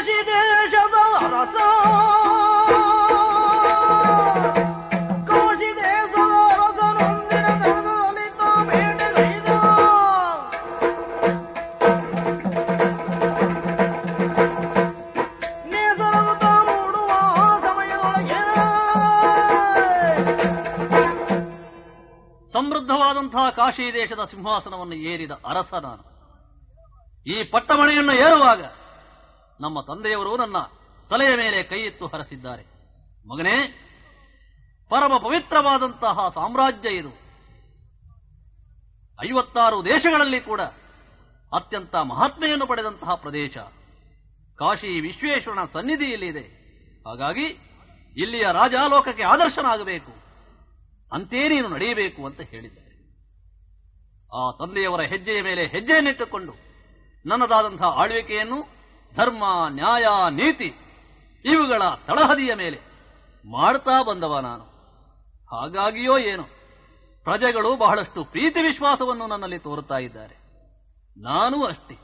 ಕಾಶಿ ದೇಶದ ಅರಸ ಕಾಶಿ ದೇಶದ ಅರಸನೊಂದಿನ ದರದಲ್ಲಿ ಭೇಟಗೈದ ನೇಸರದು ಮೂಡುವ ಸಮಯದೊಳಗೆ ಸಮೃದ್ಧವಾದಂತಹ ಕಾಶಿ ದೇಶದ ಸಿಂಹಾಸನವನ್ನು ಏರಿದ ಅರಸ ನಾನು. ಈ ಪಟ್ಟಮಣೆಯನ್ನು ಏರುವಾಗ ನಮ್ಮ ತಂದೆಯವರು ನನ್ನ ತಲೆಯ ಮೇಲೆ ಕೈ ಎತ್ತು ಹರಸಿದ್ದಾರೆ. ಮಗನೇ, ಪರಮ ಪವಿತ್ರವಾದಂತಹ ಸಾಮ್ರಾಜ್ಯ ಇದು. 56 ದೇಶಗಳಲ್ಲಿ ಕೂಡ ಅತ್ಯಂತ ಮಹಾತ್ಮೆಯನ್ನು ಪಡೆದಂತಹ ಪ್ರದೇಶ. ಕಾಶಿ ವಿಶ್ವೇಶ್ವರನ ಸನ್ನಿಧಿ ಇಲ್ಲಿದೆ. ಹಾಗಾಗಿ ಇಲ್ಲಿಯ ರಾಜಾಲೋಕಕ್ಕೆ ಆದರ್ಶನಾಗಬೇಕು, ಅಂತೇ ನೀನು ನಡೆಯಬೇಕು ಅಂತ ಹೇಳಿದ್ದಾರೆ. ಆ ತಂದೆಯವರ ಹೆಜ್ಜೆಯ ಮೇಲೆ ಹೆಜ್ಜೆಯನ್ನಿಟ್ಟುಕೊಂಡು ನನ್ನದಾದಂತಹ ಆಳ್ವಿಕೆಯನ್ನು ಧರ್ಮ, ನ್ಯಾಯ, ನೀತಿ ಇವುಗಳ ತಳಹದಿಯ ಮೇಲೆ ಮಾಡ್ತಾ ಬಂದವ ನಾನು. ಹಾಗಾಗಿಯೋ ಏನು ಪ್ರಜೆಗಳು ಬಹಳಷ್ಟು ಪ್ರೀತಿ ವಿಶ್ವಾಸವನ್ನು ನನ್ನಲ್ಲಿ ತೋರುತ್ತಾ ಇದ್ದಾರೆ. ನಾನೂ ಅಷ್ಟೇ.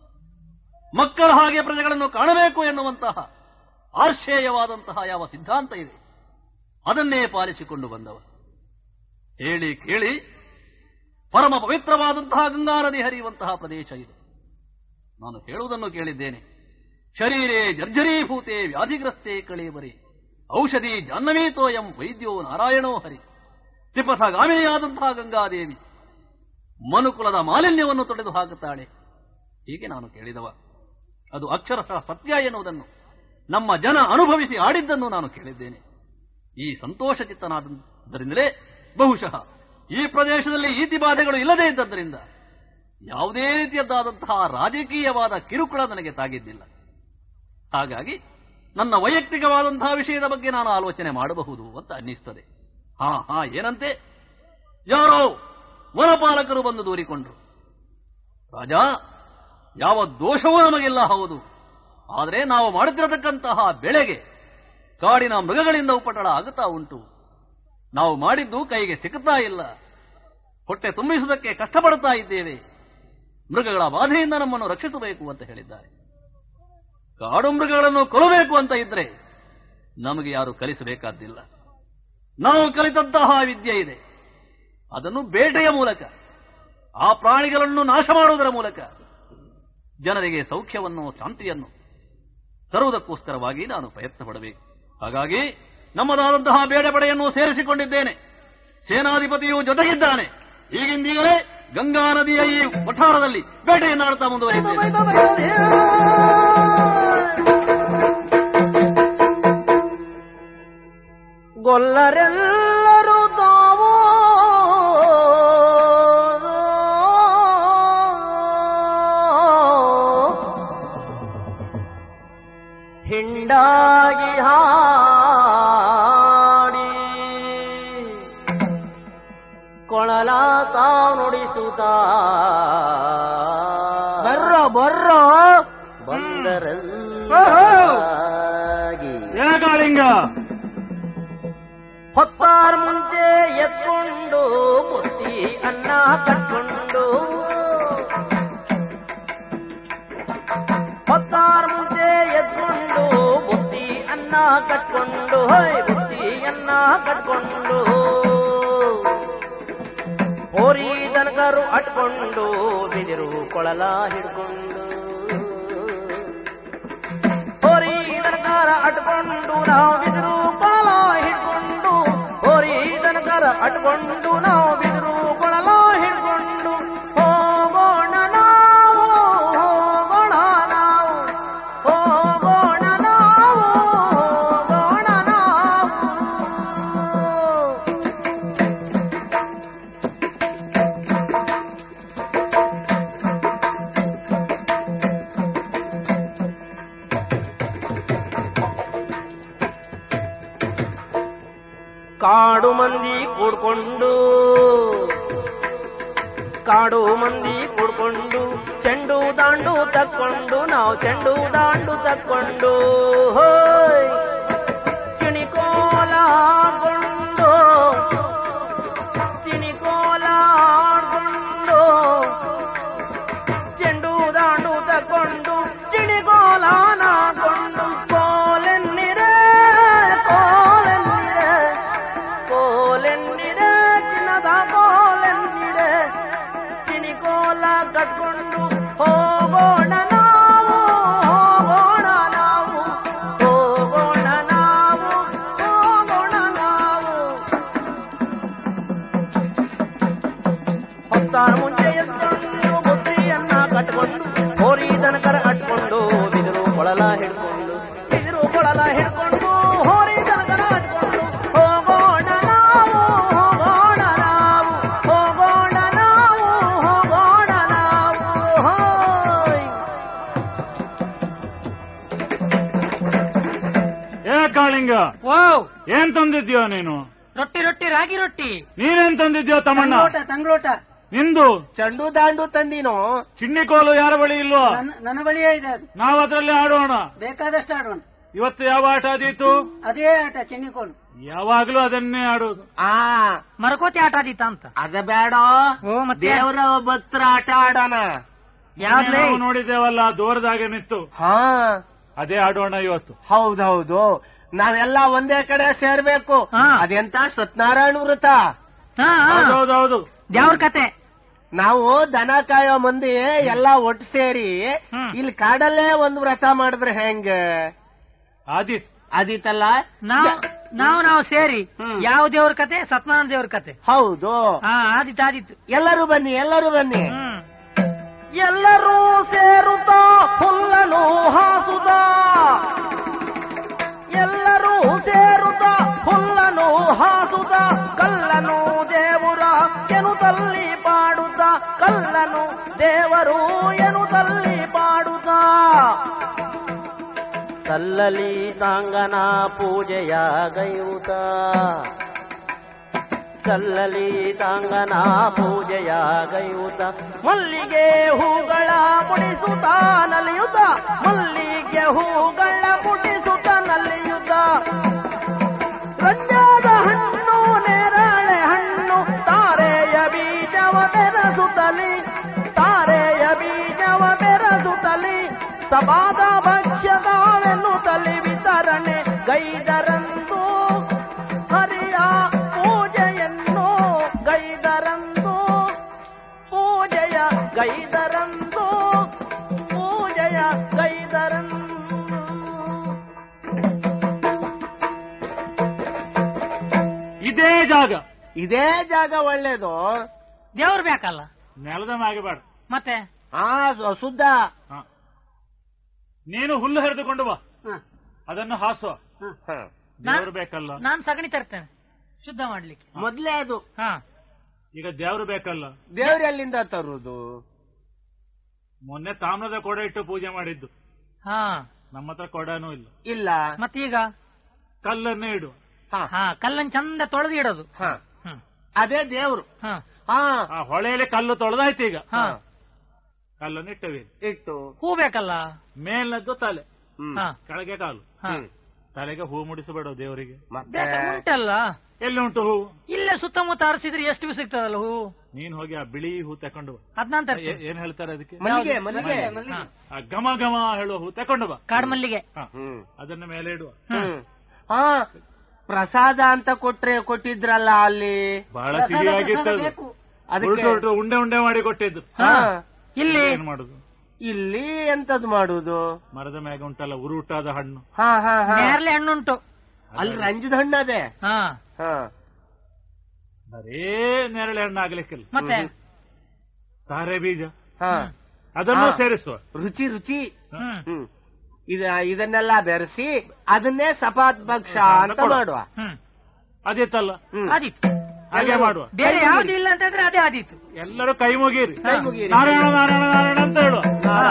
ಮಕ್ಕಳ ಹಾಗೆ ಪ್ರಜೆಗಳನ್ನು ಕಾಣಬೇಕು ಎನ್ನುವಂತಹ ಆರ್ಷೇಯವಾದಂತಹ ಯಾವ ಸಿದ್ಧಾಂತ ಇದೆ ಅದನ್ನೇ ಪಾಲಿಸಿಕೊಂಡು ಬಂದವ. ಹೇಳಿ ಕೇಳಿ ಪರಮ ಪವಿತ್ರವಾದಂತಹ ಗಂಗಾ ನದಿ ಹರಿಯುವಂತಹ ಪ್ರದೇಶ ಇದು. ನಾನು ಹೇಳುವುದನ್ನು ಕೇಳಿದ್ದೇನೆ. ಶರೀರೇ ಜರ್ಜರೀಭೂತೆ ವ್ಯಾಧಿಗ್ರಸ್ತೆ ಕಳೇಬರಿ ಔಷಧಿ ಜಾಹ್ನವೀತೋಯಂ ವೈದ್ಯೋ ನಾರಾಯಣೋ ಹರಿ. ತ್ರಿಪಥಗಾಮಿನಿಯಾದಂತಹ ಗಂಗಾದೇವಿ ಮನುಕುಲದ ಮಾಲಿನ್ಯವನ್ನು ತೊಡೆದು ಹಾಕುತ್ತಾಳೆ. ಹೀಗೆ ನಾನು ಕೇಳಿದವ. ಅದು ಅಕ್ಷರಶಃ ಸತ್ಯ ಎನ್ನುವುದನ್ನು ನಮ್ಮ ಜನ ಅನುಭವಿಸಿ ಆಡಿದ್ದನ್ನು ನಾನು ಕೇಳಿದ್ದೇನೆ. ಈ ಸಂತೋಷ ಚಿತ್ತನಾದ್ದರಿಂದಲೇ ಬಹುಶಃ ಈ ಪ್ರದೇಶದಲ್ಲಿ ಈತಿ ಬಾಧೆಗಳು ಇಲ್ಲದೇ ಇದ್ದದ್ದರಿಂದ ಯಾವುದೇ ರೀತಿಯದ್ದಾದಂತಹ ರಾಜಕೀಯವಾದ ಕಿರುಕುಳ ನನಗೆ ತಾಗಿದ್ದಿಲ್ಲ. ಹಾಗಾಗಿ ನನ್ನ ವೈಯಕ್ತಿಕವಾದಂತಹ ವಿಷಯದ ಬಗ್ಗೆ ನಾನು ಆಲೋಚನೆ ಮಾಡಬಹುದು ಅಂತ ಅನ್ನಿಸ್ತದೆ. ಏನಂತೆ, ಯಾರೋ ವನಪಾಲಕರು ಬಂದು ದೂರಿಕೊಂಡ್ರು. ರಾಜ, ಯಾವ ದೋಷವೂ ನಮಗಿಲ್ಲ, ಹೌದು. ಆದರೆ ನಾವು ಮಾಡುತ್ತಿರತಕ್ಕಂತಹ ಬೆಳೆಗೆ ಕಾಡಿನ ಮೃಗಗಳಿಂದ ಉಪಟಳ ಆಗುತ್ತಾ ಉಂಟು. ನಾವು ಮಾಡಿದ್ದು ಕೈಗೆ ಸಿಗುತ್ತಾ ಇಲ್ಲ. ಹೊಟ್ಟೆ ತುಂಬಿಸುವುದಕ್ಕೆ ಕಷ್ಟಪಡುತ್ತಾ ಇದ್ದೇವೆ. ಮೃಗಗಳ ಬಾಧೆಯಿಂದ ನಮ್ಮನ್ನು ರಕ್ಷಿಸಬೇಕು ಅಂತ ಹೇಳಿದ್ದಾರೆ. ಕಾಡು ಮೃಗಗಳನ್ನು ಕೊಲ್ಲಬೇಕು ಅಂತ ಇದ್ರೆ ನಮಗೆ ಯಾರು ಕಲಿಸಬೇಕಾದ್ದಿಲ್ಲ. ನಾವು ಕಲಿತಂತಹ ವಿದ್ಯೆ ಇದೆ. ಅದನ್ನು ಬೇಟೆಯ ಮೂಲಕ, ಆ ಪ್ರಾಣಿಗಳನ್ನು ನಾಶ ಮಾಡುವುದರ ಮೂಲಕ ಜನರಿಗೆ ಸೌಖ್ಯವನ್ನು, ಶಾಂತಿಯನ್ನು ತರುವುದಕ್ಕೋಸ್ಕರವಾಗಿ ನಾನು ಪ್ರಯತ್ನ ಪಡಬೇಕು. ಹಾಗಾಗಿ ನಮ್ಮದಾದಂತಹ ಬೇಟೆ ಪಡೆಯನ್ನು ಸೇರಿಸಿಕೊಂಡಿದ್ದೇನೆ. ಸೇನಾಧಿಪತಿಯು ಜೊತೆಗಿದ್ದಾನೆ. ಈಗಿಂದೀಗಲೇ ಗಂಗಾ ನದಿಯ ಈ ವಠಾರದಲ್ಲಿ ಬೇಟೆಯನ್ನಾಡುತ್ತಾ ಮುಂದುವರಿದ್ದೇನೆ. ಗೊಲ್ಲರೆಲ್ಲರೂ ತಾವು ಹಿಂಡಾಗಿ ಹಾಡಿ ಕೊಳಲ ತಾವು ನುಡಿಸುತ್ತ ಬರ್ರ ಬಂದರಲ್ಲಿ ಹೊತ್ತಾರ ಮುಂಚೆ ಎತ್ಕೊಂಡು ಬುತ್ತಿ ಅನ್ನ ಕಟ್ಕೊಂಡು ಹೊತ್ತಾರ ಮುಂಚೆ ಎತ್ಕೊಂಡು ಬುತ್ತಿ ಅನ್ನ ಕಟ್ಕೊಂಡು ಬುತ್ತಿ ಅನ್ನ ಕಟ್ಕೊಂಡು ಹೋರಿ ದನಕರು ಅಟ್ಕೊಂಡು ಬಿದಿರು ಕೊಳಲ ಹಿಡ್ಕೊಂಡು ಹೋರಿ ದನಕರ ಅಟ್ಕೊಂಡು ನಾವು ಬಿದಿರು ಕೊಳಲ ಹಿಡ್ಕೊಂಡು ಹೋರಿ ದನಕರ ಅಟ್ಕೊಂಡು ನಾವು ಬಿದಿರು ಕೊಳಲ ಹಿಡ್ಕೊಂಡು ಹೋಗೋಣ ನಾವು ಹೋಗೋಣ ನಾವು ಹೋಗೋಣ ನಾವು ಹೋಗೋಣ ನಾವು. ಕಾಡು ಮಂದಿ ಕೂಡ್ಕೊಂಡು ಚೆಂಡು ದಾಂಡು ತಕ್ಕೊಂಡು ನಾವು ಚೆಂಡು ದಾಂಡು ತಕ್ಕೊಂಡು ಹೋಯ್ ಚಿಣಿಕೋಲ ಆಡ್ಕೊಂಡು ಚೆಂಡು ದಾಂಡು ತಕ್ಕೊಂಡು ಚಿಣಿಕೋಲ ನಾಡ್ಕೊಂಡು ಕಾಳಿಂಗ, ಓ ಏನ್ ತಂದಿದ್ಯೋ ನೀನು? ರೊಟ್ಟಿ ರೊಟ್ಟಿ ರಾಗಿ ರೊಟ್ಟಿ. ನೀನೇನ್ ತಂದಿದ್ಯೋ ತಮ್ಮಣ್ಣ? ತಂಗ್ಳೋಟ. ನಿಂದು ಚೆಂಡು ದಾಂಡು ತಂದಿನೋ? ಚಿನ್ನಿಕೋಲು ಯಾರ ಬಳಿ ಇಲ್ವೋ? ನನ್ನ ಬಳಿಯೇ ಇದೆ ಅದು. ನಾವು ಅದ್ರಲ್ಲಿ ಆಡೋಣ. ಬೇಕಾದಷ್ಟು ಆಡೋಣ. ಇವತ್ತು ಯಾವ ಆಟ ಆದೀತು? ಅದೇ ಆಟ ಚಿನ್ನಿಕೋಲು. ಯಾವಾಗ್ಲೂ ಅದನ್ನೇ ಆಡೋದು. ಮರಕೋತಿ ಆಟ ಆದೀತ ಅಂತ. ಅದ ಬೇಡ, ಓ ಮತ್ತೆ ದೇವರ ಭಕ್ತರ ಆಟ ಆಡೋಣ. ಯಾವ್ದೇ ನಾವು ನೋಡಿದ್ದೇವಲ್ಲ ದೂರದಾಗ ನಿಂತು, ಹಾ ಅದೇ ಆಡೋಣ ಇವತ್ತು. ಹೌದೌದು, ನಾವೆಲ್ಲ ಒಂದೇ ಕಡೆ ಸೇರ್ಬೇಕು. ಹಾ. ಅದೆಂತ ಸತ್ಯನಾರಾಯಣ ವ್ರತ. ಹೌದೌದು. ದೇವ್ರ ಕತೆ. ನಾವು ದನ ಕಾಯೋ ಮಂದಿ ಎಲ್ಲ ಒಟ್ಟು ಸೇರಿ ಇಲ್ಲಿ ಕಾಡಲ್ಲೇ ಒಂದು ವ್ರತ ಮಾಡಿದ್ರೆ ಹೆಂಗ ಆದಿತ್ ಆದಿತ್ತಲ್ಲ? ನಾವು ಸೇರಿ ಯಾವ ದೇವ್ರ ಕತೆ? ಸತ್ಯನಾರಾಯಣ ದೇವ್ರ ಕತೆ. ಹೌದು, ಆದಿತ್ತು. ಎಲ್ಲರೂ ಬನ್ನಿ, ಎಲ್ಲರೂ ಬನ್ನಿ. ಎಲ್ಲರೂ ಸೇರುತ್ತಾ ಹುಲ್ಲನು ಹಾಸುತ್ತ, ಎಲ್ಲರೂ ಸೇರುತ್ತಾ ಹುಲ್ಲನು ಹಾಸುತ್ತ, ಕಲ್ಲನು ದೇವರ ಎನ್ನುತ್ತಲ್ಲಿ ಪಾಡುತ್ತ, ಕಲ್ಲನು ದೇವರು ಎನ್ನುತ್ತಲ್ಲಿ ಪಾಡುತ್ತ. ಸಲ್ಲಲಿ ತಾಂಗನ ಪೂಜೆಯ ಗೈಯುತ, ಸಲ್ಲಲಿ ತಾಂಗನ ಪೂಜೆಯ ಗೈಯುತ, ಮಲ್ಲಿಗೆ ಹೂಗಳ ಮುಡಿಸುತ್ತ ನಲಿಯುತ, ಮಲ್ಲಿಗೆ ಹೂಗಳ ಮುಡಿಸುತ್ತ ನಲಿಯುತ. ರಂಜಾದ ಹಣ್ಣು ನೇರಳೆ ಹಣ್ಣು ತಾರೆಯ ಬೀಜವ ಬೆರಸುತ್ತಲಿ, ತಾರೆಯ ಬೀಜವ ಬೆರಸುತ್ತಲಿ, ಸಪಾದ ಭಕ್ಷ್ಯದಾವೆನ್ನುತ್ತಲಿ ವಿತರಣೆ ಗೈದರಂದು ಹರಿಯ ಪೂಜೆಯನ್ನು ಗೈದರಂದು, ಪೂಜೆಯ ಗೈದರಂದು, ಪೂಜೆಯ ಗೈದರಂದು. ಇದೇ ಜಾಗ, ಇದೇ ಜಾಗ ಒಳ್ಳೇದು. ದೇವ್ರು ಬೇಕಲ್ಲ, ನೆಲದ ಮ್ಯಾಗೆ ಬೇಡ. ಮತ್ತೆ ಶುದ್ಧ. ನೀನು ಹುಲ್ಲು ಹರಿದುಕೊಂಡು ಬಾ, ಅದನ್ನು ಹಾಸುವ. ದೇವರು ಬೇಕಲ್ಲ. ನಾನ್ ಸಗಣಿ ತರ್ತೇನೆ ಶುದ್ಧ ಮಾಡ್ಲಿಕ್ಕೆ. ಮೊದ್ಲೇ ಅದು. ಈಗ ದೇವರು ಬೇಕಲ್ಲ. ದೇವ್ರ ಎಲ್ಲಿಂದ ತರುವುದು? ಮೊನ್ನೆ ತಾಮ್ರದ ಕೊಡ ಇಟ್ಟು ಪೂಜೆ ಮಾಡಿದ್ದು. ನಮ್ಮ ಹತ್ರ ಕೊಡನೂ ಇಲ್ಲ. ಇಲ್ಲ. ಮತ್ತೀಗ ಕಲ್ಲನ್ನೇ ಇಡುವ. ಕಲ್ಲನ್ ಚಂದ ತೊಳೆದು ಇಡೋದು. ಅದೇ ದೇವ್ರು. ಹೊಳೆಯಲ್ಲಿ ಕಲ್ಲು ತೊಳೆದಾಯ್ತು. ಈಗ ಕಲ್ಲನ್ನು ಇಟ್ಟವೆ. ಇಟ್ಟು ಹೂ ಬೇಕಲ್ಲ. ಮೇಲದ್ದು ತಲೆ, ಕೆಳಗೆ ಕಾಲು. ತಲೆಗೆ ಹೂ ಮುಡಿಸಬೇಡ ದೇವರಿಗೆ. ಉಂಟಲ್ಲ. ಎಲ್ಲಿ ಉಂಟು ಹೂ? ಇಲ್ಲೇ ಸುತ್ತಮುತ್ತ ಅರಸಿದ್ರೆ ಎಷ್ಟು ಸಿಗ್ತದಲ್ಲ ಹೂ. ನೀನ್ ಹೋಗಿ ಆ ಬಿಳಿ ಹೂ ತಕೊಂಡು ಬಾ. ಅದ್ನಂತ ಏನ್ ಹೇಳ್ತಾರೆ ಅದಕ್ಕೆ? ಮಲ್ಲಿಗೆ. ಮಲ್ಲಿಗೆ ಘಮ ಘಮ ಹೇಳುವ ಹೂ ತಕೊಂಡು ಬಾ. ಕಾಡು ಮಲ್ಲಿಗೆ. ಅದನ್ನ ಮೇಲೆ ಇಡುವ. ಪ್ರಸಾದ ಅಂತ ಕೊಟ್ಟಿದ್ರಲ್ಲ ಅಲ್ಲಿ, ಬಹಳ ಸಿಹಿಯಾಗಿತ್ತು. ಅದಕ್ಕೆ ಉಂಡೆ ಉಂಡೆ ಮಾಡಿ ಕೊಟ್ಟಿದ್ದು. ಇಲ್ಲಿ ಏನ್ ಮಾಡುದು? ಇಲ್ಲಿ ಎಂತದ್ ಮಾಡುದು? ಮರದ ಮ್ಯಾಗ ಉಂಟಲ್ಲ ಉರುಟಾದ ಹಣ್ಣು. ನೇರಳೆ ಹಣ್ಣುಂಟು ಅಲ್ಲಿ, ರಂಜದ ಹಣ್ಣು ಅದೇ. ಬರೇ ನೇರಳೆ ಹಣ್ಣು ಆಗ್ಲಿಕ್ಕಿಲ್ಲ. ಮತ್ತೆ ತಾರೆ ಬೀಜ, ಅದನ್ನು ಸೇರಿಸುವ. ರುಚಿ ರುಚಿ. ಇದನ್ನೆಲ್ಲ ಬೆರೆಸಿ ಅದನ್ನೇ ಸಪಾತ್ ಭಕ್ಷ ಅಂತ ಮಾಡುವ. ಅದಿತ್ತಲ್ಲ, ಆದಿತ್ತು. ಹಾಗೆ ಮಾಡುವ. ಬೇರೆ ಯಾವ್ದು ಇಲ್ಲ ಅಂತಂದ್ರೆ ಅದೇ ಆದಿತ್ತು. ಎಲ್ಲರೂ ಕೈ ಮುಗೀರಿ. ನಾರಾಯಣ ನಾರಾಯಣ ನಾರಾಯಣ ಅಂತ ಹೇಳುವ.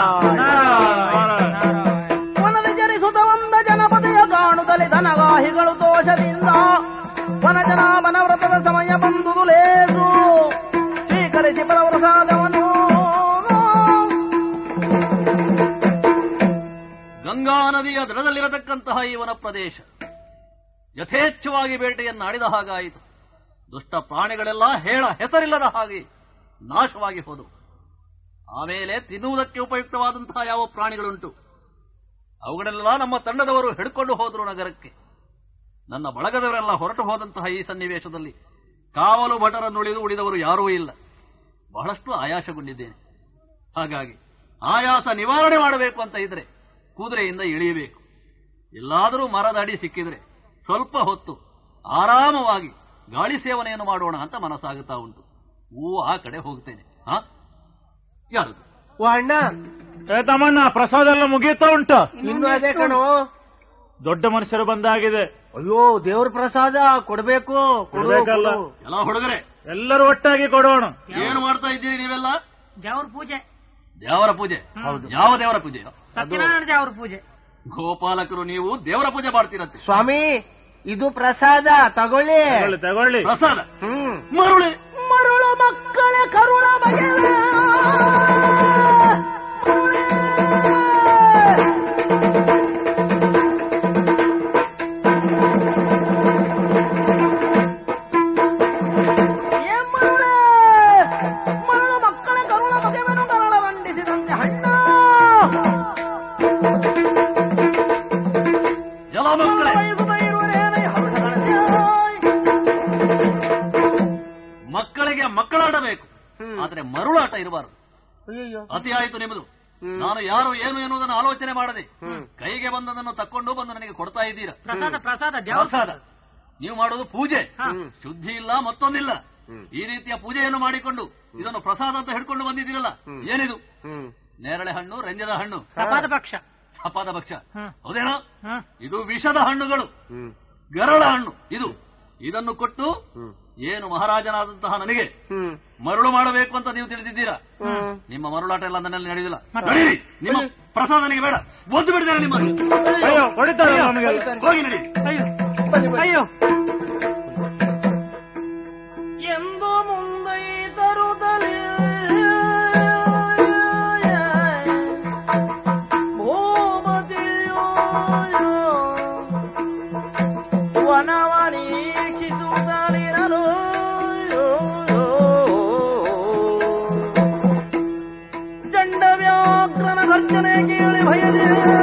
ವನದ ಜನಿಸುತ್ತ ಒಂದ ಜನಪದೆಯ ಕಾಣುತ್ತಲೇ ಧನಗಾಹಿಗಳು ದೋಷದಿಂದ, ವನಜನಾಭನ ವ್ರತದ ಸಮಯ ಬಂದುದು ಲೇಸು, ಸ್ವೀಕರಿಸಿ ಪರಪ್ರಸಾದವನು. ಗಂಗಾ ನದಿಯ ದಡದಲ್ಲಿರತಕ್ಕಂತಹ ಈ ವನ ಪ್ರದೇಶ ಯಥೇಚ್ಛವಾಗಿ ಬೇಟೆಯನ್ನು ಆಡಿದ ಹಾಗಾಯಿತು. ದುಷ್ಟ ಪ್ರಾಣಿಗಳೆಲ್ಲ ಹೇಳ ಹೆಸರಿಲ್ಲದ ಹಾಗೆ ನಾಶವಾಗಿ ಹೋದವು. ಆಮೇಲೆ ತಿನ್ನುವುದಕ್ಕೆ ಉಪಯುಕ್ತವಾದಂತಹ ಯಾವ ಪ್ರಾಣಿಗಳುಂಟು ಅವುಗಳನ್ನೆಲ್ಲ ನಮ್ಮ ತಂಡದವರು ಹಿಡ್ಕೊಂಡು ಹೋದರು ನಗರಕ್ಕೆ. ನನ್ನ ಬಳಗದವರೆಲ್ಲ ಹೊರಟು ಹೋದಂತಹ ಈ ಸನ್ನಿವೇಶದಲ್ಲಿ ಕಾವಲು ಭಟರನ್ನುಳಿದು ಉಳಿದವರು ಯಾರೂ ಇಲ್ಲ. ಬಹಳಷ್ಟು ಆಯಾಸಗೊಂಡಿದ್ದೇನೆ. ಹಾಗಾಗಿ ಆಯಾಸ ನಿವಾರಣೆ ಮಾಡಬೇಕು ಅಂತ ಇದ್ರೆ ಕುದುರೆಯಿಂದ ಇಳಿಯಬೇಕು. ಎಲ್ಲಾದರೂ ಮರದ ಅಡಿ ಸಿಕ್ಕಿದ್ರೆ ಸ್ವಲ್ಪ ಹೊತ್ತು ಆರಾಮವಾಗಿ ಗಾಳಿ ಸೇವನೆಯನ್ನು ಮಾಡೋಣ ಅಂತ ಮನಸ್ಸಾಗುತ್ತಾ ಉಂಟು. ಆ ಕಡೆ ಹೋಗ್ತೇನೆ. ಯಾರು ಅಣ್ಣ? ತಮ್ಮಣ್ಣ, ಪ್ರಸಾದ ಎಲ್ಲ ಮುಗಿಯುತ್ತಾ ಉಂಟು? ಇನ್ನು ಅದೇ ಕಣೋ, ದೊಡ್ಡ ಮನುಷ್ಯರು ಬಂದಾಗಿದೆ. ಅಯ್ಯೋ, ದೇವ್ರ ಪ್ರಸಾದ ಕೊಡ್ಬೇಕು. ಕೊಡ್ಬೇಕಲ್ಲ. ಎಲ್ಲ ಹುಡುಗರೆ ಎಲ್ಲರೂ ಒಟ್ಟಾಗಿ ಕೊಡೋಣ. ಏನು ಮಾಡ್ತಾ ಇದ್ದೀರಿ ನೀವೆಲ್ಲ? ದೇವ್ರ ಪೂಜೆ. ದೇವರ ಪೂಜೆ? ಯಾವ ದೇವರ ಪೂಜೆ? ಸತ್ಯನಾರಾಯಣ ದೇವ್ರ ಪೂಜೆ. ಗೋಪಾಲಕರು ನೀವು ದೇವರ ಪೂಜೆ ಮಾಡ್ತೀರಂತೆ. ಸ್ವಾಮಿ ಇದು ಪ್ರಸಾದ ತಗೊಳ್ಳಿ. ತಗೊಳ್ಳಿ. ಪ್ರಸಾದ ಹ್ಮ್. ಮರುಳೆ ಮರುಳು ಮಕ್ಕಳ ಕರುಣ ಬಗೆವೆ ಮರುಳು ಮಕ್ಕಳ ಕರುಣ ಬಗೆವೆನು ಕರಳ ದಂಡಿಸಿದಂತೆ ಹಣ್ಣ ಜಲ ಮಕ್ಕಳೇ, ಬಯಸುತ್ತ ಇರುವರೇನೇ ಹರುಷ ಮಕ್ಕಳಿಗೆ ಮಕ್ಕಳಾಡಬೇಕು, ಆದ್ರೆ ಮರುಳಾಟ ಇರಬಾರದು. ಅಯ್ಯಯ್ಯೋ. ಅತಿ ಆಯಿತು ನಿಮ್ಮದು. ನಾನು ಯಾರು ಏನು ಎನ್ನುವುದನ್ನು ಆಲೋಚನೆ ಮಾಡದೆ ಕೈಗೆ ಬಂದದನ್ನು ತಕ್ಕೊಂಡು ಬಂದು ನನಗೆ ಕೊಡ್ತಾ ಇದ್ದೀರಾ. ಪ್ರಸಾದ ಪ್ರಸಾದ ದೇವ್ರ ಪ್ರಸಾದ. ನೀವು ಮಾಡುವುದು ಪೂಜೆ, ಶುದ್ಧಿ ಇಲ್ಲ ಮತ್ತೊಂದಿಲ್ಲ. ಈ ರೀತಿಯ ಪೂಜೆಯನ್ನು ಮಾಡಿಕೊಂಡು ಇದನ್ನು ಪ್ರಸಾದ ಅಂತ ಹಿಡ್ಕೊಂಡು ಬಂದಿದ್ದೀರಲ್ಲ, ಏನಿದು? ನೇರಳೆ ಹಣ್ಣು, ರಂಜದ ಹಣ್ಣು, ಸಪಾದ ಪಕ್ಷ. ಸಪಾದ ಭಕ್ಷ, ಹ್ಮ್. ಹೌದೇನೋ? ಹ್ಮ್. ಇದು ವಿಷದ ಹಣ್ಣುಗಳು, ಗರಳ ಹಣ್ಣು ಇದು. ಇದನ್ನು ಕೊಟ್ಟು ಏನು ಮಹಾರಾಜನಾದಂತಹ ನನಗೆ ಮರುಳು ಮಾಡಬೇಕು ಅಂತ ನೀವು ತಿಳಿದಿದ್ದೀರಾ? ನಿಮ್ಮ ಮರುಳಾಟ ಎಲ್ಲ ನನ್ನಲ್ಲಿ ನಡೆಯುವುದಿಲ್ಲ. ನಡೀರಿ, ನಿಮ್ಮ ಪ್ರಸಾದ ನನಗೆ ಬೇಡ, ಒದ್ದು ಬಿಡ್ತಾರೆ ನಿಮ್ಮ. ಅಯ್ಯೋ ಹೊಡಿತಾರೆ ನಮಗೆ. ಹೋಗಿ ನಡಿ. ಅಯ್ಯೋ ಅಯ್ಯೋ ಎಂದು ಮುಂದೈ ತರುತ್ತಲೇ ಭೂಮತಿಯೋ ವನವನೀಕ್ಷಿಸುತ್ತಲಿರಲು ಚಂಡ ವ್ಯಾಘ್ರನ ಗರ್ಜನೆ ಕೇಳಿ ಭಯದೇ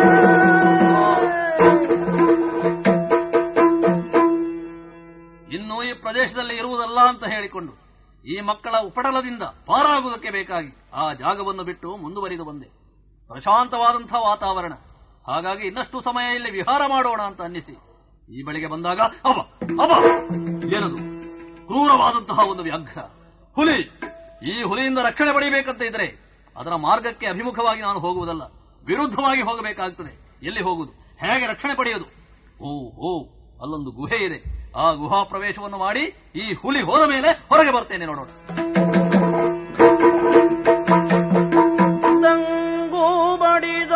ಇನ್ನು ಈ ಪ್ರದೇಶದಲ್ಲಿ ಇರುವುದಲ್ಲ ಅಂತ ಹೇಳಿಕೊಂಡು ಈ ಮಕ್ಕಳ ಉಪಟಳದಿಂದ ಪಾರಾಗುವುದಕ್ಕೆ ಬೇಕಾಗಿ ಆ ಜಾಗವನ್ನು ಬಿಟ್ಟು ಮುಂದುವರಿದು ಬಂದೆ. ಪ್ರಶಾಂತವಾದಂತಹ ವಾತಾವರಣ, ಹಾಗಾಗಿ ಇನ್ನಷ್ಟು ಸಮಯ ಇಲ್ಲಿ ವಿಹಾರ ಮಾಡೋಣ ಅಂತ ಅನ್ನಿಸಿ ಈ ಬಳಿಗೆ ಬಂದಾಗ ಅಬ ಅಬ ಏನದು? ಕ್ರೂರವಾದಂತಹ ಒಂದು ವ್ಯಾಘ್ರ ಹುಲಿ. ಈ ಹುಲಿಯಿಂದ ರಕ್ಷಣೆ ಪಡೆಯಬೇಕಂತ ಇದ್ರೆ ಅದರ ಮಾರ್ಗಕ್ಕೆ ಅಭಿಮುಖವಾಗಿ ನಾನು ಹೋಗುವುದಲ್ಲ, ವಿರುದ್ಧವಾಗಿ ಹೋಗಬೇಕಾಗ್ತದೆ. ಎಲ್ಲಿ ಹೋಗುವುದು, ಹೇಗೆ ರಕ್ಷಣೆ ಪಡೆಯುವುದು? ಓ ಅಲ್ಲೊಂದು ಗುಹೆ ಇದೆ. ಆ ಗುಹಾ ಪ್ರವೇಶವನ್ನು ಮಾಡಿ ಈ ಹುಲಿ ಹೋದ ಮೇಲೆ ಹೊರಗೆ ಬರ್ತೇನೆ, ನೋಡೋಣ. ತಂಗು ಬಡಿದ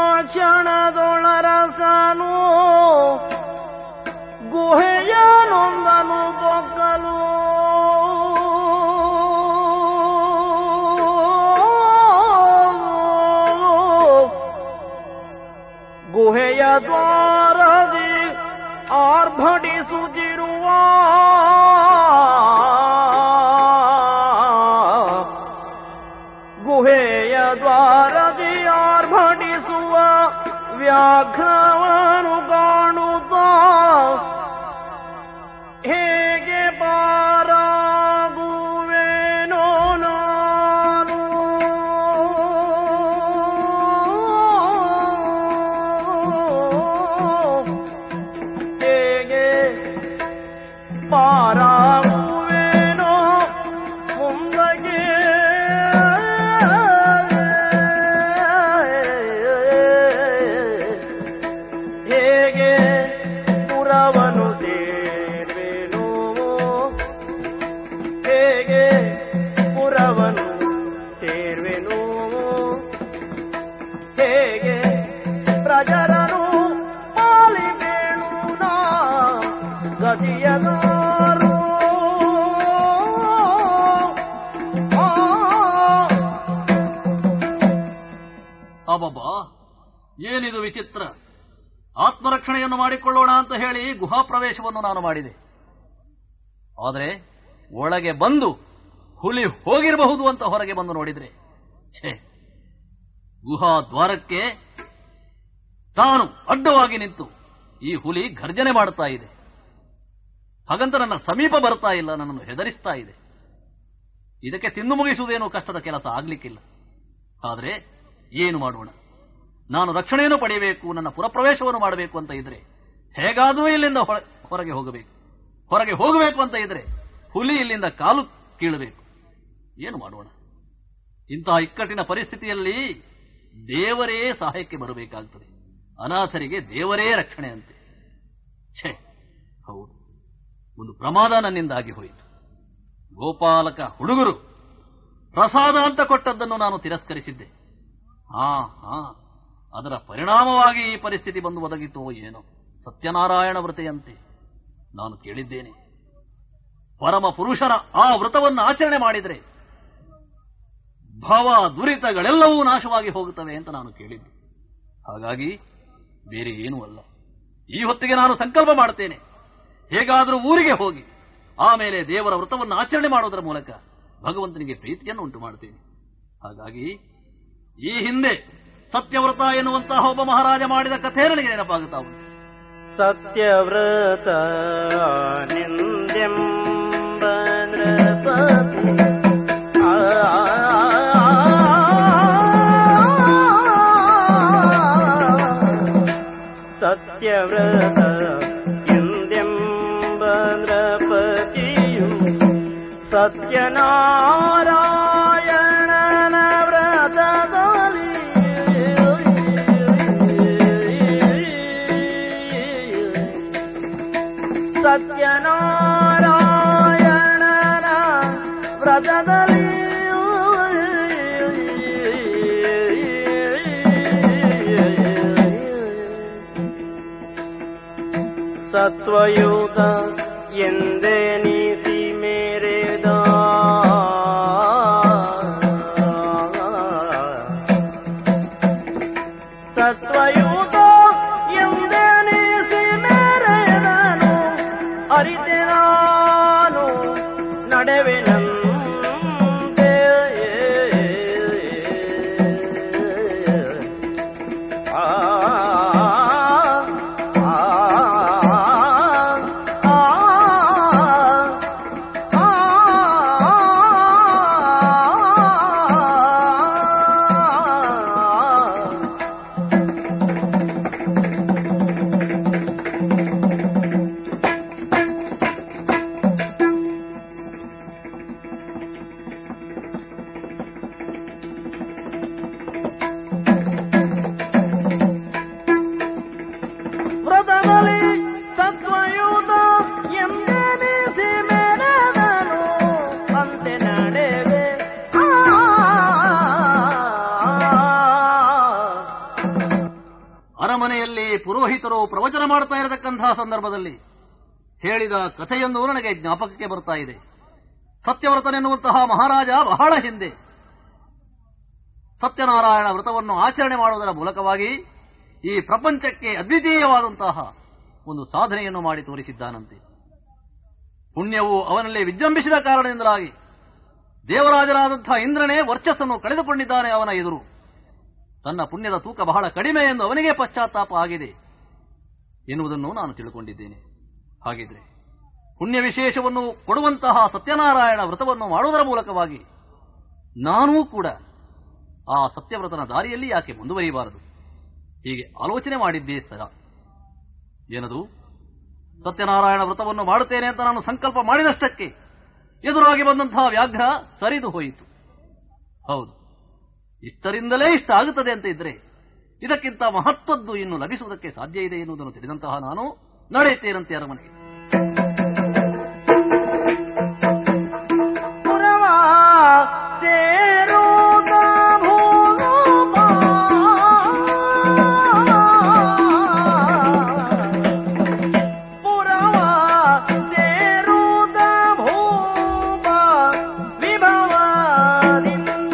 ಕ್ಷಣದೊಳರಸನು ಗುಹೆಯ ನೊಂದನು ಬೊಕ್ಕಲು ಗುಹೆಯ ದ್ವಾರದಿ ಆರ್ಭಟಿಸುತ್ತಿರುವ ಗುಹೆಯ ದ್ವಾರದಿ ಆರ್ಭಟಿಸುವ ವ್ಯಾಘ್ರವನು ಕಾಣುತ್ತಾ ಹೇಗೆ ಪಾರಾಗುವೆನೋ ನಾನು ಹೇಗೆ ಪಾರಾಗುವೆನೋ ಮುಂದಕ್ಕೆ ಹೇಗೆ ಪುರವನು ಸೇರ್ವೆನೋ ಹೇಗೆ ಪುರವನು ಸೇರ್ವೆನೋ ಹೇಗೆ ಪ್ರಜರನು ಪಾಲಿಬೇನು ನಾ ಗತಿಯದಾರು ಅಬ್ಬಬ್ಬಾ, ಏನಿದು ವಿಚಿತ್ರ! ಆತ್ಮರಕ್ಷಣೆಯನ್ನು ಮಾಡಿಕೊಳ್ಳೋಣ ಅಂತ ಹೇಳಿ ಗುಹಾ ಪ್ರವೇಶವನ್ನು ನಾನು ಮಾಡಿದೆ. ಆದರೆ ಒಳಗೆ ಬಂದು ಹುಲಿ ಹೋಗಿರಬಹುದು ಅಂತ ಹೊರಗೆ ಬಂದು ನೋಡಿದ್ರೆ, ಛೇ, ಗುಹಾ ದ್ವಾರಕ್ಕೆ ತಾನು ಅಡ್ಡವಾಗಿ ನಿಂತು ಈ ಹುಲಿ ಘರ್ಜನೆ ಮಾಡುತ್ತಾ ಇದೆ. ಹಾಗಂತ ನನ್ನ ಸಮೀಪ ಬರ್ತಾ ಇಲ್ಲ, ನನ್ನನ್ನು ಹೆದರಿಸ್ತಾ ಇದೆ. ಇದಕ್ಕೆ ತಿಂದು ಮುಗಿಸುವುದೇನೋ ಕಷ್ಟದ ಕೆಲಸ ಆಗ್ಲಿಕ್ಕಿಲ್ಲ. ಆದರೆ ಏನು ಮಾಡೋಣ? ನಾನು ರಕ್ಷಣೆಯನ್ನು ಪಡೆಯಬೇಕು, ನನ್ನ ಪುರಪ್ರವೇಶವನ್ನು ಮಾಡಬೇಕು ಅಂತ ಇದ್ರೆ ಹೇಗಾದರೂ ಇಲ್ಲಿಂದ ಹೊರಗೆ ಹೋಗಬೇಕು. ಹೊರಗೆ ಹೋಗಬೇಕು ಅಂತ ಇದ್ರೆ ಹುಲಿ ಇಲ್ಲಿಂದ ಕಾಲು ಕೀಳಬೇಕು. ಏನು ಮಾಡೋಣ? ಇಂತಹ ಇಕ್ಕಟ್ಟಿನ ಪರಿಸ್ಥಿತಿಯಲ್ಲಿ ದೇವರೇ ಸಹಾಯಕ್ಕೆ ಬರಬೇಕಾಗ್ತದೆ. ಅನಾಥರಿಗೆ ದೇವರೇ ರಕ್ಷಣೆ ಅಂತೆ. ಛೇ, ಹೌದು, ಒಂದು ಪ್ರಮಾದ ನನ್ನಿಂದಾಗಿ ಹೋಯಿತು. ಗೋಪಾಲಕ ಹುಡುಗರು ಪ್ರಸಾದ ಅಂತ ಕೊಟ್ಟದ್ದನ್ನು ನಾನು ತಿರಸ್ಕರಿಸಿದ್ದೆ. ಅದರ ಪರಿಣಾಮವಾಗಿ ಈ ಪರಿಸ್ಥಿತಿ ಬಂದು ಒದಗಿತೋ ಏನೋ. ಸತ್ಯನಾರಾಯಣ ವ್ರತೆಯಂತೆ ನಾನು ಕೇಳಿದ್ದೇನೆ, ಪರಮ ಪುರುಷರ ಆ ವ್ರತವನ್ನು ಆಚರಣೆ ಮಾಡಿದರೆ ಭವ ದುರಿತಗಳೆಲ್ಲವೂ ನಾಶವಾಗಿ ಹೋಗುತ್ತವೆ ಅಂತ ನಾನು ಕೇಳಿದ್ದು. ಹಾಗಾಗಿ ಬೇರೆ ಏನೂ ಅಲ್ಲ. ಈ ಹೊತ್ತಿಗೆ ನಾನು ಸಂಕಲ್ಪ ಮಾಡುತ್ತೇನೆ, ಹೇಗಾದರೂ ಊರಿಗೆ ಹೋಗಿ ಆಮೇಲೆ ದೇವರ ವ್ರತವನ್ನು ಆಚರಣೆ ಮಾಡುವುದರ ಮೂಲಕ ಭಗವಂತನಿಗೆ ಪ್ರೀತಿಯನ್ನು ಉಂಟು ಮಾಡುತ್ತೇನೆ. ಹಾಗಾಗಿ ಈ ಹಿಂದೆ ಸತ್ಯವ್ರತ ಎನ್ನುವಂತಹ ಒಬ್ಬ ಮಹಾರಾಜ ಮಾಡಿದ ಕಥೆ ನನಗೆ ನೆನಪಾಗುತ್ತಾ ಉಂಟು. ಸತ್ಯವ್ರತ ನಿಂದೆಂಬ ನೃಪತಿ ಸತ್ಯವ್ರತ ಎಂದೆಂಬ ನೃಪತಿಯು ಸತ್ಯನಾರಾಯಣನ ವ್ರತದಲ್ಲಿ ಸತ್ಯನಾರಾಯಣನ ವ್ರತದಲ್ಲಿ ಸತ್ವಯುತ ಎಂದೆನಿಸಿ ಮೇರೆದ ಸತ್ವಯುತ ಎಂದೆನಿಸಿ ಮೇರೆದನು ಅರಿತೆ ನಾನು ನಡೆವೆನಂತೆ ವ್ರತದಲ್ಲಿ ಸತ್ವಯುತ ಎಂದೆನಿಸಿ ಮೇರೆದನು ಅಂತೆ ನಡೆವೆ ಅರಮನೆಯಲ್ಲಿ ಪುರೋಹಿತರು ಪ್ರವಚನ ಮಾಡ್ತಾ ಇರತಕ್ಕಂತಹ ಸಂದರ್ಭದಲ್ಲಿ ಹೇಳಿದ ಕಥೆಯೊಂದು ನನಗೆ ಜ್ಞಾಪಕಕ್ಕೆ ಬರ್ತಾ ಇದೆ. ಸತ್ಯವ್ರತನೆನ್ನುವಂತಹ ಮಹಾರಾಜ ಬಹಳ ಹಿಂದೆ ಸತ್ಯನಾರಾಯಣ ವ್ರತವನ್ನು ಆಚರಣೆ ಮಾಡುವುದರ ಮೂಲಕವಾಗಿ ಈ ಪ್ರಪಂಚಕ್ಕೆ ಅದ್ವಿತೀಯವಾದಂತಹ ಒಂದು ಸಾಧನೆಯನ್ನು ಮಾಡಿ ತೋರಿಸಿದ್ದಾನಂತೆ. ಪುಣ್ಯವು ಅವನಲ್ಲಿ ವಿಜೃಂಭಿಸಿದ ಕಾರಣದಿಂದಾಗಿ ದೇವರಾಜರಾದಂತಹ ಇಂದ್ರನೇ ವರ್ಚಸ್ಸನ್ನು ಕಳೆದುಕೊಂಡಿದ್ದಾನೆ ಅವನ ಎದುರು. ತನ್ನ ಪುಣ್ಯದ ತೂಕ ಬಹಳ ಕಡಿಮೆ ಎಂದು ಅವನಿಗೆ ಪಶ್ಚಾತ್ತಾಪ ಆಗಿದೆ ಎನ್ನುವುದನ್ನು ನಾನು ತಿಳ್ಕೊಂಡಿದ್ದೇನೆ. ಹಾಗಿದ್ರೆ ಪುಣ್ಯ ವಿಶೇಷವನ್ನು ಕೊಡುವಂತಹ ಸತ್ಯನಾರಾಯಣ ವ್ರತವನ್ನು ಮಾಡುವುದರ ಮೂಲಕವಾಗಿ ನಾನೂ ಕೂಡ ಆ ಸತ್ಯವ್ರತನ ದಾರಿಯಲ್ಲಿ ಯಾಕೆ ಮುಂದುವರಿಯಬಾರದು? ಹೀಗೆ ಆಲೋಚನೆ ಮಾಡಿದ್ದೇ ಸದಾ. ಏನದು, ಸತ್ಯನಾರಾಯಣ ವ್ರತವನ್ನು ಮಾಡುತ್ತೇನೆ ಅಂತ ನಾನು ಸಂಕಲ್ಪ ಮಾಡಿದಷ್ಟಕ್ಕೆ ಎದುರಾಗಿ ಬಂದಂತಹ ವ್ಯಾಘ್ರ ಸರಿದು ಹೋಯಿತು. ಹೌದು, ಇಷ್ಟರಿಂದಲೇ ಇಷ್ಟ ಆಗುತ್ತದೆ ಅಂತ ಇದ್ರೆ ಇದಕ್ಕಿಂತ ಮಹತ್ವದ್ದು ಇನ್ನು ಲಭಿಸುವುದಕ್ಕೆ ಸಾಧ್ಯ ಇದೆ ಎನ್ನುವುದನ್ನು ತಿಳಿದಂತಹ ನಾನು ನಡೆಯುತ್ತೇನಂತೆ ಅರಮನೆಗೆ. ಪುರವಾ ಸೇರುತ್ತ ಭೂಪ ಪುರವಾ ಸೇರುತ್ತ ಭೂಪ ವಿಭವದಿಂದ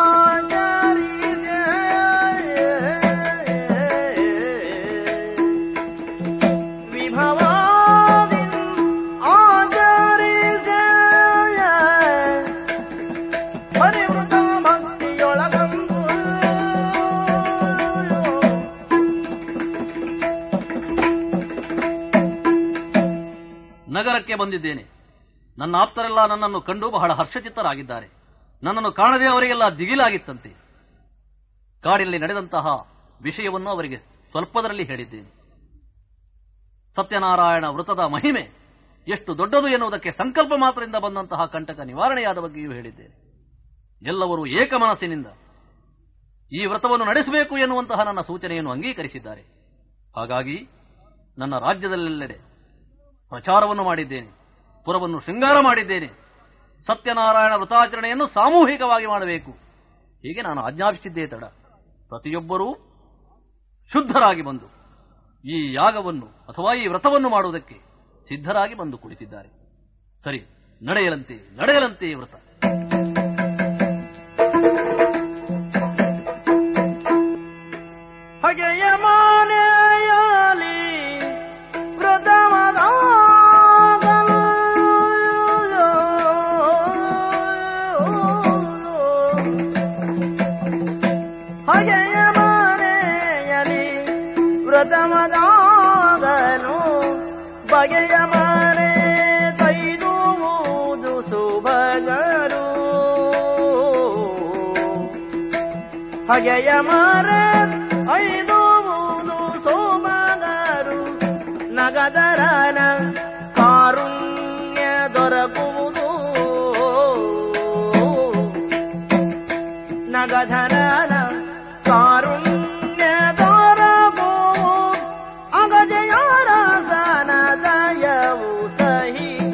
ಜರಿಸೆ ಪರಿವೃತ ಭಕ್ತಿಯೊಳಗಂದು ನಗರಕ್ಕೆ ಬಂದಿದ್ದೇನೆ. ನನ್ನ ಆಪ್ತರೆಲ್ಲ ನನ್ನನ್ನು ಕಂಡು ಬಹಳ ಹರ್ಷಚಿತ್ತರಾಗಿದ್ದಾರೆ. ನನ್ನನ್ನು ಕಾಣದೆ ಅವರಿಗೆಲ್ಲ ದಿಗಿಲಾಗಿತ್ತಂತೆ. ಕಾಡಿನಲ್ಲಿ ನಡೆದಂತಹ ವಿಷಯವನ್ನು ಅವರಿಗೆ ಸ್ವಲ್ಪದರಲ್ಲಿ ಹೇಳಿದ್ದೇನೆ. ಸತ್ಯನಾರಾಯಣ ವ್ರತದ ಮಹಿಮೆ ಎಷ್ಟು ದೊಡ್ಡದು ಎನ್ನುವುದಕ್ಕೆ ಸಂಕಲ್ಪ ಮಾತ್ರದಿಂದ ಬಂದಂತಹ ಕಂಟಕ ನಿವಾರಣೆಯಾದ ಬಗ್ಗೆಯೂ ಹೇಳಿದ್ದೇನೆ. ಎಲ್ಲರೂ ಏಕಮನಸ್ಸಿನಿಂದ ಈ ವ್ರತವನ್ನು ನಡೆಸಬೇಕು ಎನ್ನುವಂತಹ ನನ್ನ ಸೂಚನೆಯನ್ನು ಅಂಗೀಕರಿಸಿದ್ದಾರೆ. ಹಾಗಾಗಿ ನನ್ನ ರಾಜ್ಯದಲ್ಲೆಲ್ಲೆಡೆ ಪ್ರಚಾರವನ್ನು ಮಾಡಿದ್ದೇನೆ, ಪುರವನ್ನು ಶೃಂಗಾರ ಮಾಡಿದ್ದೇನೆ. ಸತ್ಯನಾರಾಯಣ ವ್ರತಾಚರಣೆಯನ್ನು ಸಾಮೂಹಿಕವಾಗಿ ಮಾಡಬೇಕು, ಹೀಗೆ ನಾನು ಆಜ್ಞಾಪಿಸಿದ್ದೇ ತಡ. ಪ್ರತಿಯೊಬ್ಬರೂ ಶುದ್ಧರಾಗಿ ಬಂದು ಈ ಯಾಗವನ್ನು ಅಥವಾ ಈ ವ್ರತವನ್ನು ಮಾಡುವುದಕ್ಕೆ ಸಿದ್ಧರಾಗಿ ಬಂದು ಕುಳಿತಿದ್ದಾರೆ. ಸರಿ, ನಡೆಯಲಂತೆ ನಡೆಯಲಂತೆ ಈ ವ್ರತ. ಹಗೆಯ ಮಾನೆಯಲಿ ವ್ರತಮದಾಗಲು ಹಗೆಯ ಮಾನೆಯಲಿ ವ್ರತಮದಾಗನು ಬಗೆಯ ಮನೆ ಕೈದುವುದು ಸುಭಗರು ಹಗೆಯ ಮರೆ ಐದುವುದು ಸೋಮಗರು ನಗದರನ ಕಾರುಣ್ಯ ದೊರಕುವುದು ನಗಧರನ ಕಾರುಣ್ಯ ದೊರಕುವುದು ಅಗಜಯರ ಸನ ದಯವು ಸಹಿತ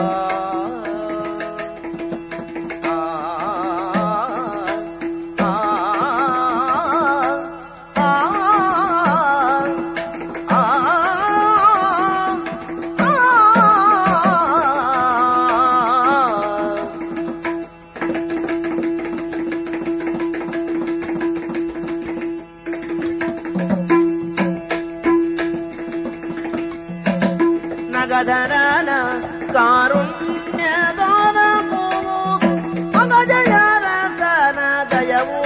ನಗಧರನ ಕಾರುಣ್ಯದೋದ ಅಗಜಯರ ಸನ ದಯವು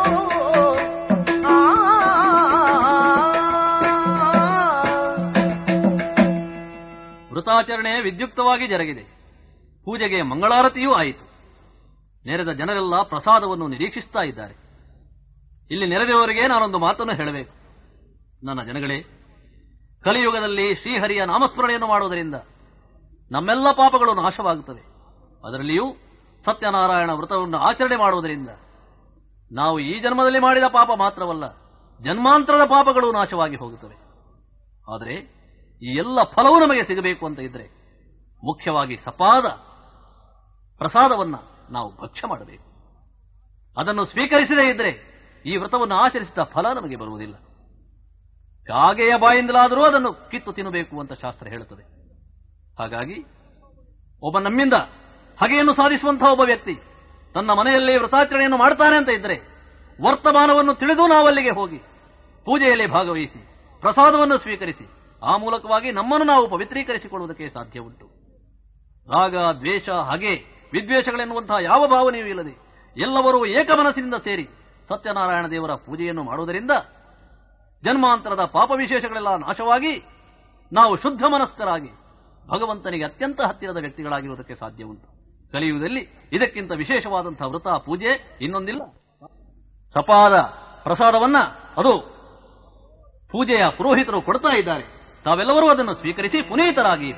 ವೃತಾಚರಣೆ ವಿದ್ಯುಕ್ತವಾಗಿ ಜರುಗಿದೆ. ಪೂಜೆಗೆ ಮಂಗಳಾರತಿಯೂ ಆಯಿತು. ನೆರೆದ ಜನರೆಲ್ಲ ಪ್ರಸಾದವನ್ನು ನಿರೀಕ್ಷಿಸ್ತಾ ಇದ್ದಾರೆ. ಇಲ್ಲಿ ನೆರೆದವರಿಗೆ ನಾನೊಂದು ಮಾತನ್ನು ಹೇಳಬೇಕು. ನನ್ನ ಜನಗಳೇ, ಕಲಿಯುಗದಲ್ಲಿ ಶ್ರೀಹರಿಯ ನಾಮಸ್ಮರಣೆಯನ್ನು ಮಾಡುವುದರಿಂದ ನಮ್ಮೆಲ್ಲ ಪಾಪಗಳು ನಾಶವಾಗುತ್ತವೆ. ಅದರಲ್ಲಿಯೂ ಸತ್ಯನಾರಾಯಣ ವ್ರತವನ್ನು ಆಚರಣೆ ಮಾಡುವುದರಿಂದ ನಾವು ಈ ಜನ್ಮದಲ್ಲಿ ಮಾಡಿದ ಪಾಪ ಮಾತ್ರವಲ್ಲ, ಜನ್ಮಾಂತರದ ಪಾಪಗಳು ನಾಶವಾಗಿ ಹೋಗುತ್ತವೆ. ಆದರೆ ಈ ಎಲ್ಲ ಫಲವೂ ನಮಗೆ ಸಿಗಬೇಕು ಅಂತ ಇದ್ರೆ ಮುಖ್ಯವಾಗಿ ಸಪಾದ ಪ್ರಸಾದವನ್ನ ನಾವು ಭಕ್ಷ್ಯ ಮಾಡಬೇಕು. ಅದನ್ನು ಸ್ವೀಕರಿಸದೇ ಇದ್ರೆ ಈ ವ್ರತವನ್ನು ಆಚರಿಸಿದ ಫಲ ನಮಗೆ ಬರುವುದಿಲ್ಲ. ಕಾಗೆಯ ಬಾಯಿಂದಲಾದರೂ ಅದನ್ನು ಕಿತ್ತು ತಿನ್ನಬೇಕು ಅಂತ ಶಾಸ್ತ್ರ ಹೇಳುತ್ತದೆ. ಹಾಗಾಗಿ ಒಬ್ಬ ನಮ್ಮಿಂದ ಹಗೆಯನ್ನು ಸಾಧಿಸುವಂತಹ ಒಬ್ಬ ವ್ಯಕ್ತಿ ತನ್ನ ಮನೆಯಲ್ಲಿ ವ್ರತಾಚರಣೆಯನ್ನು ಮಾಡ್ತಾನೆ ಅಂತ ಇದ್ರೆ ವರ್ತಮಾನವನ್ನು ತಿಳಿದು ನಾವಲ್ಲಿಗೆ ಹೋಗಿ ಪೂಜೆಯಲ್ಲಿ ಭಾಗವಹಿಸಿ ಪ್ರಸಾದವನ್ನು ಸ್ವೀಕರಿಸಿ ಆ ಮೂಲಕವಾಗಿ ನಮ್ಮನ್ನು ನಾವು ಪವಿತ್ರೀಕರಿಸಿಕೊಳ್ಳುವುದಕ್ಕೆ ಸಾಧ್ಯ ಉಂಟು. ರಾಗ, ದ್ವೇಷ, ಹಗೆ, ವಿದ್ವೇಷಗಳೆನ್ನುವಂತಹ ಯಾವ ಭಾವನೆಯೂ ಇಲ್ಲದೆ ಎಲ್ಲವರೂ ಏಕಮನಸ್ಸಿನಿಂದ ಸೇರಿ ಸತ್ಯನಾರಾಯಣ ದೇವರ ಪೂಜೆಯನ್ನು ಮಾಡುವುದರಿಂದ ಜನ್ಮಾಂತರದ ಪಾಪ ವಿಶೇಷಗಳೆಲ್ಲ ನಾಶವಾಗಿ ನಾವು ಶುದ್ಧ ಮನಸ್ಕರಾಗಿ ಭಗವಂತನಿಗೆ ಅತ್ಯಂತ ಹತ್ತಿರದ ವ್ಯಕ್ತಿಗಳಾಗಿರುವುದಕ್ಕೆ ಸಾಧ್ಯ ಉಂಟು. ಕಲಿಯುಗದಲ್ಲಿ ಇದಕ್ಕಿಂತ ವಿಶೇಷವಾದಂತಹ ವ್ರತ ಪೂಜೆ ಇನ್ನೊಂದಿಲ್ಲ. ಸಪಾದ ಪ್ರಸಾದವನ್ನ ಅದು ಪೂಜೆಯ ಪುರೋಹಿತರು ಕೊಡ್ತಾ ಇದ್ದಾರೆ. ತಾವೆಲ್ಲರೂ ಅದನ್ನು ಸ್ವೀಕರಿಸಿ ಪುನೀತರಾಗಿ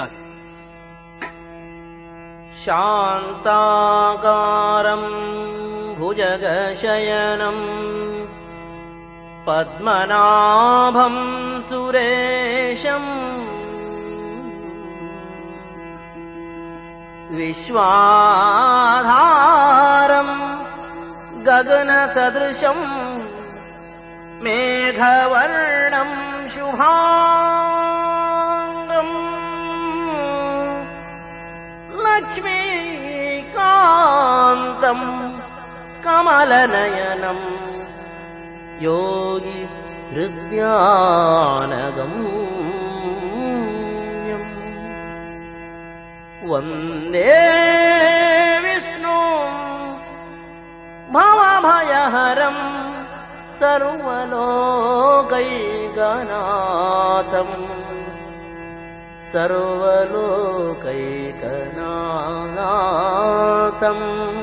ಶಾಂತಾಕಾರಂ ಭುಜಗಶಯನಂ ಪದ್ಮನಾಭಂ ಸುರೇಶಂ ವಿಶ್ವಾಧಾರಂ ಗಗನಸದೃಶಂ ಮೇಘವರ್ಣಂ ಶುಭಾಂಗಂ ಲಕ್ಷ್ಮೀಕಾಂತಂ ಕಮಲನಯನಂ ಯೋಗಿ ಹೃದಯಾನಗಮ್ಯಂ ವಂದೇ ವಿಷ್ಣು ಭವಭಯಹರಂ ಸರ್ವಲೋಕೈಕನಾಥಂ ಸರ್ವಲೋಕೈಕನಾಥಂ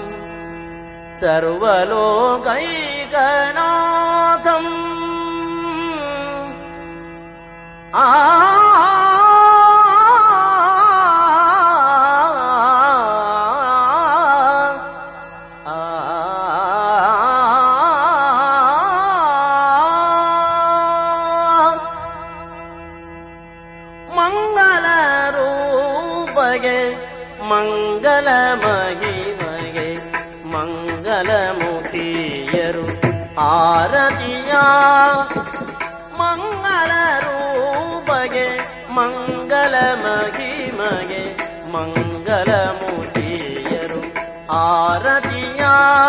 ಸರ್ವಲೋಕೈಕನಾಥಂ ಆ ಮಂಗಲ ರೂಪಗೆ ಮಂಗಲ ಮಹಿಮಗೆ ಮಂಗಲ ಮುಖಿಯರು ಆರತಿಯ ಮಂಗಲ ಮಹಿಮಗೆ ಮಂಗಲ ಮೂರ್ತಿಯರು ಆರತಿಯ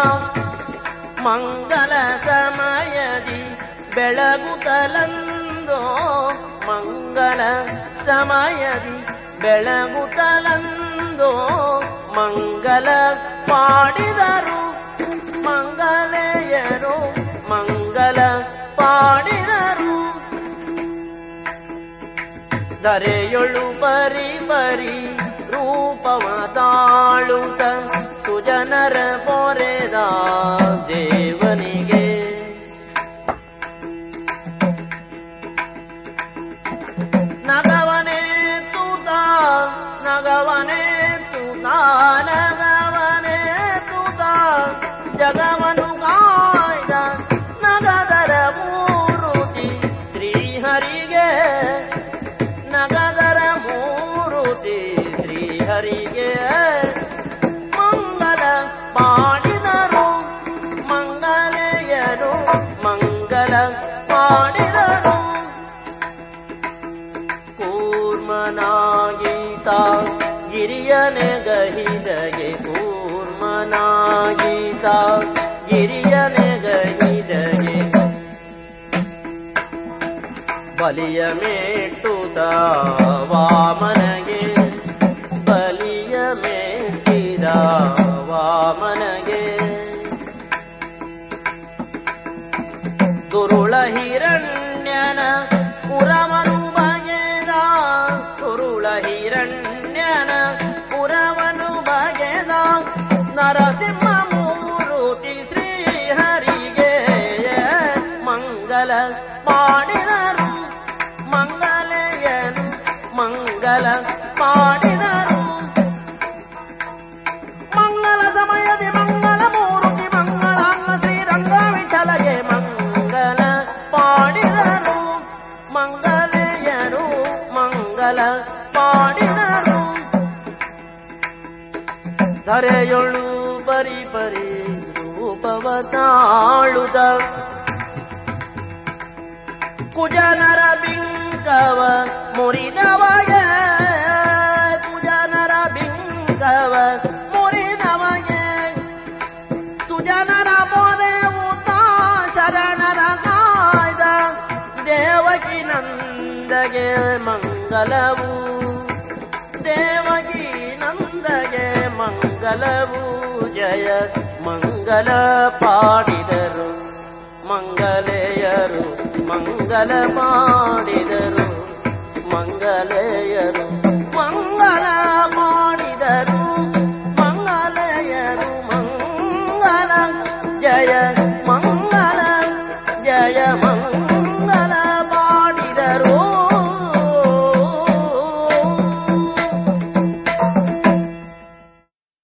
ಮಂಗಲ ಸಮಯದಿ ಬೆಳಗುತ್ತಲಂದೋ ಮಂಗಲ ಸಮಯದಿ ಬೆಳಗುತ್ತಲಂದೋ ಮಂಗಲ ಪಾಡಿದರು ಮಂಗಲೆಯರು ಮಂಗಲ ಪಾಡಿದರು ಧರೆಯೊಳು ಬರಿ ಬರಿ ರೂಪವ ತಾಳುತ್ತ ಸುಜನರ ಪೊರೆದ ದೇವನಿಗೆ ನಗವನೇ ತುತ ನಗವನೇ ತುತ ನಗವನೇ ತುತ ಜಗವನು ಕಾಯ್ದ ನಗದರ ಮೂರುತಿ ಶ್ರೀಹರಿಗೆ ನಗದರ ಮೂರುತಿ ಶ್ರೀಹರಿಗೆ ಮಂಗಲ ಪಾಡಿದರು ಮಂಗಲೆಯರು ಮಂಗಲ ಪಾಡಿದರು ಕೂರ್ಮನಾಗೀತ ಗಿರಿಯನೆ ಗಹಿದಗೆ ಕೂರ್ಮನಾಗೀತ ಗಿರಿಯನೆ ಗಹಿದಗೆ ಬಲಿಯ ಮೇಟುತ ವಾಮನಗೆ ಬಲಿಯ ಮೇಟಿದ ವಾಮನಗೆ ದುರುಳ ಹಿರಣ್ಯನ ಪುರವನು ಬಗೆದ ದುರುಳ ಹಿರಣ್ಯನ ಪುರವನು ಬಗೆದ ನರಸಿಂಹ ಮೂರುತಿ ಶ್ರೀಹರಿಗೆ ಮಂಗಲ ಪಾಡಿದರು ಮಂಗಲೆಯನು ಮಂಗಲ ಪಾಡಿದರು ಮಂಗಲ ಸಮಯದಿ ಮಂಗಲ ಮೂರುತಿ ಮಂಗಳಾಂಗ ಶ್ರೀರಂಗ ವಿಠಲಗೆ ಮಂಗಲ ಪಾಡಿದರು ಮಂಗಲೆಯರು ಮಂಗಲ ಪಾಡಿದರು ಧರೆಯೊಳು ಬರಿ ಬರಿ ರೂಪವ ತಾಳುದ ಕುಜನರ ಬಿಂಕವ ಮುರಿದವಯ ಕುಜನರ ಬಿಂಕವ ಮುರಿದವಯೇ ಸುಜನರ ಮೊರೆಯೂತ ಶರಣರ ಕಾಯ್ದ ದೇವಕಿ ನಂದಗೆ ಮಂಗಲವು ದೇವಕಿ ನಂದಗೆ ಮಂಗಲವು ಜಯ ಮಂಗಲ ಪಾಡಿದರು ಮಂಗಲೆಯರು ಮಂಗಲ ಮಾಡಿದರು ಮಂಗಲೆಯರು ಮಂಗ